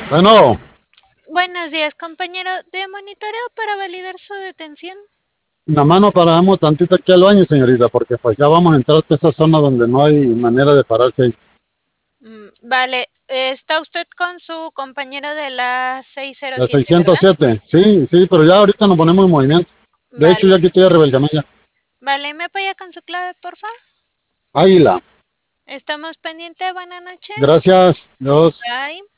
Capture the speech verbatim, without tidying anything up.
Bueno, Buenos días, compañero. De monitoreo para validar su detención. nada más nos paramos tantito aquí al baño, señorita, porque pues ya vamos a entrar a esa zona donde no hay manera de pararse ahí. Mm, vale, está usted con su compañero de la La seiscientos siete, seiscientos ¿verdad? siete, sí, sí, pero ya ahorita nos ponemos en movimiento. De hecho, ya Vale. aquí estoy arriba del camello. Vale, ¿me apoya con su clave, por favor? Águila, Estamos pendientes. Buenas noches. gracias, Dios. Bye.